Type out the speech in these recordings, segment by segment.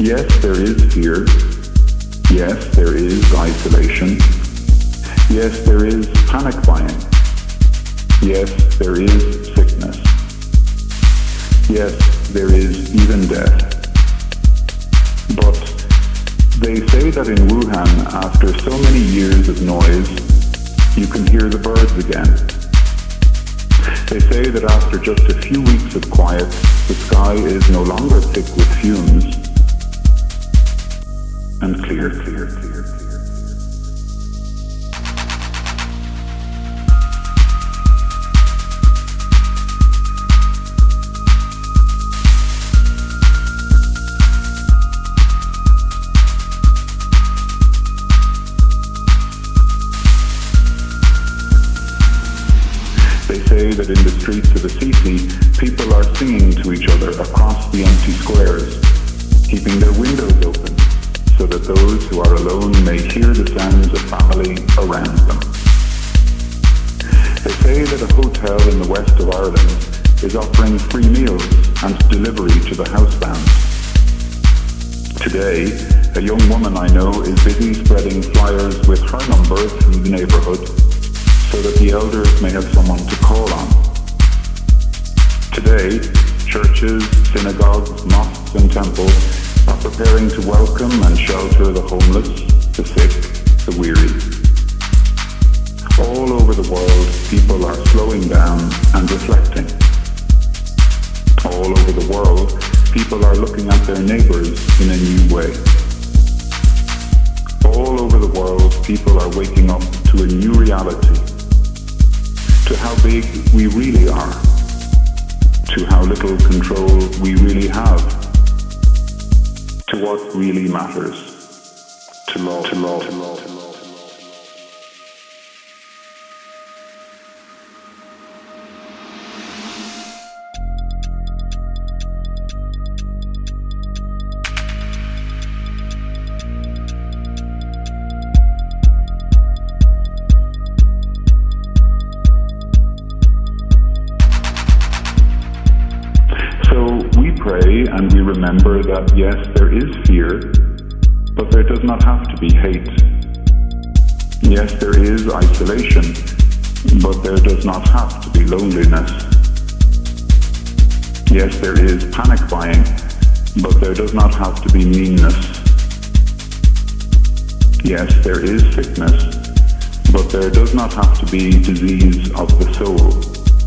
Yes, there is fear. Yes, there is isolation. Yes, there is panic buying. Yes, there is sickness. Yes, there is even death. But they say that in Wuhan, after so many years of noise, you can hear the birds again. They say that after just a few weeks of quiet, the sky is no longer thick with fumes and clear. They say that in the streets of Assisi, people are singing to each other across the empty squares, keeping their windows open so that those who are alone may hear the sounds of family around them. They say that a hotel in the west of Ireland is offering free meals and delivery to the housebound. Today, a young woman I know is busy spreading flyers with her number through the neighborhood so that the elders may have someone to call on. Today, churches, synagogues, mosques and temples are preparing to welcome and shelter the homeless, the sick, the weary. All over the world, people are slowing down and reflecting. All over the world, people are looking at their neighbors in a new way. All over the world, people are waking up to a new reality, to how big we really are, to how little control we really have, to what really matters, to love. Pray and we remember that yes, there is fear, but there does not have to be hate. Yes, there is isolation, but there does not have to be loneliness. Yes, there is panic buying, but there does not have to be meanness. Yes, there is sickness, but there does not have to be disease of the soul.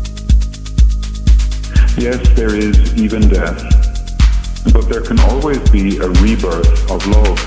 Yes, there is even death, but there can always be a rebirth of love.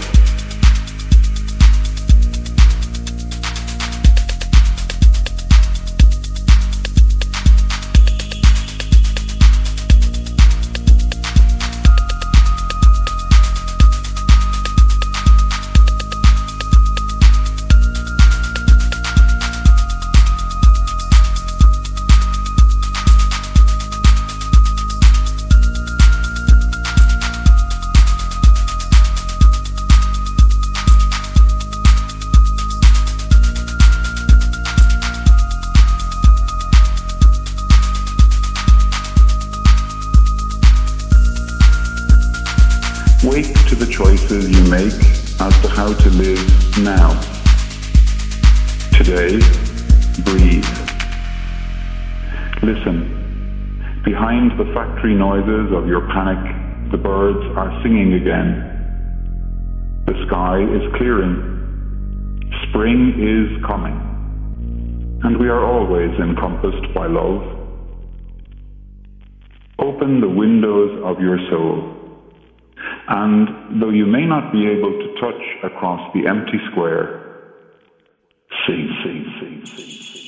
Wake to the choices you make as to how to live now. Today, breathe. Listen. Behind the factory noises of your panic, the birds are singing again. The sky is clearing. Spring is coming. And we are always encompassed by love. Open the windows of your soul. And though you may not be able to touch across the empty square, see.